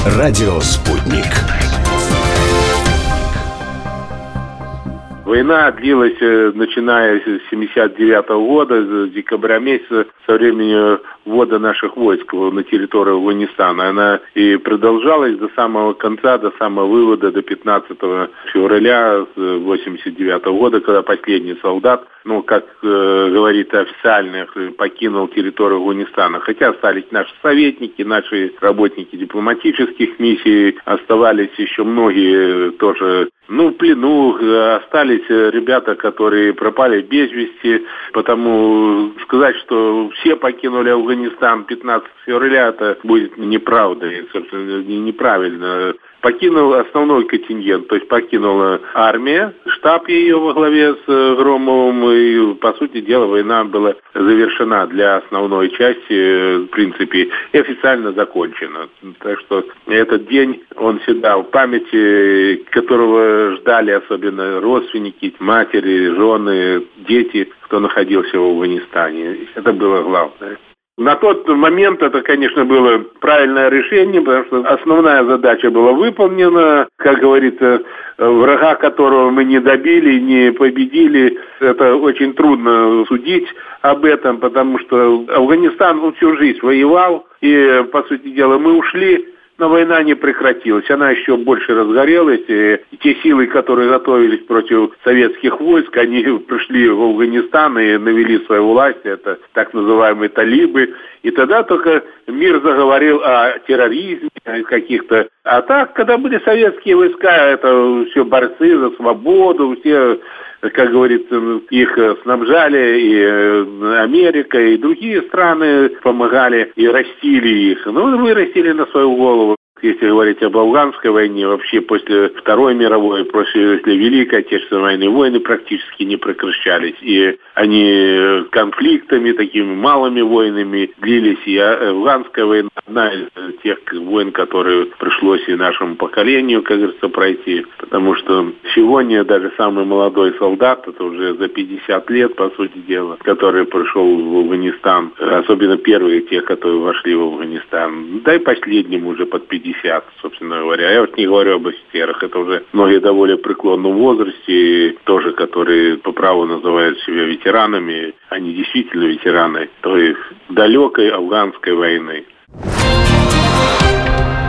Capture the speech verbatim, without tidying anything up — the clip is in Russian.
Радио «Спутник». Война длилась, начиная с семьдесят девятого года, с декабря месяца, со времени ввода наших войск на территорию Афганистана. Она и продолжалась до самого конца, до самого вывода, до пятнадцатого февраля восемьдесят девятого года, когда последний солдат, ну, как э, говорит официально, покинул территорию Афганистана. Хотя остались наши советники, наши работники дипломатических миссий, оставались еще многие тоже, ну, в плену, остались ребята, которые пропали без вести. Потому сказать, что все покинули Афганистан пятнадцатого февраля, это будет неправдой, собственно, неправильно. Покинул основной контингент, то есть покинула армия, штаб ее во главе с Громовым, и, по сути дела, война была завершена для основной части, в принципе, и официально закончена. Так что этот день, он всегда в памяти, которого ждали особенно родственники, матери, жены, дети, кто находился в Афганистане. Это было главное. На тот момент это, конечно, было правильное решение, потому что основная задача была выполнена. Как говорится, врага, которого мы не добили, не победили, это очень трудно судить об этом, потому что Афганистан, он всю жизнь воевал, и, по сути дела, мы ушли, но война не прекратилась, она еще больше разгорелась, и те силы, которые готовились против советских войск, они пришли в Афганистан и навели свою власть, это так называемые талибы, и тогда только мир заговорил о терроризме, о каких-то... А так, когда были советские войска, это все борцы за свободу, все... Как говорится, их снабжали, и Америка, и другие страны помогали, и растили их. Ну, вырастили на свою голову. Если говорить об афганской войне, вообще после Второй мировой, после Великой Отечественной войны, войны практически не прекращались. И они конфликтами, такими малыми войнами длились. И афганская война одна из тех войн, которые пришлось и нашему поколению, как говорится, пройти. Потому что сегодня даже самый молодой солдат, это уже за пятьдесят лет, по сути дела, который пришел в Афганистан, особенно первые те, которые вошли в Афганистан, да и последним уже под пятьдесят, собственно говоря. Я вот не говорю об офицерах, это уже многие довольно преклонном возрасте, тоже, которые по праву называют себя ветеранами, они действительно ветераны той далекой афганской войны.